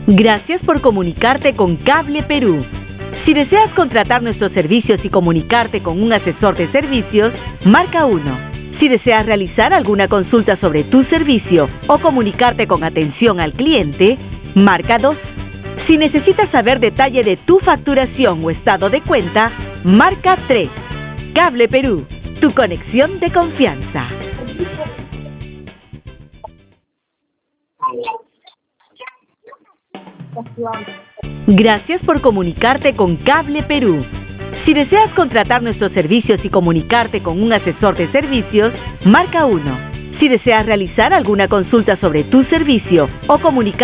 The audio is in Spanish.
Gracias por comunicarte con Cable Perú. Si deseas contratar nuestros servicios y comunicarte con un asesor de servicios, marca 1. Si deseas realizar alguna consulta sobre tu servicio o comunicarte con atención al cliente, marca 2. Si necesitas saber detalle de tu facturación o estado de cuenta, marca 3. Cable Perú, tu conexión de confianza. Gracias por comunicarte con Cable Perú. Si deseas contratar nuestros servicios y comunicarte con un asesor de servicios, marca 1. Si deseas realizar alguna consulta sobre tu servicio o comunicar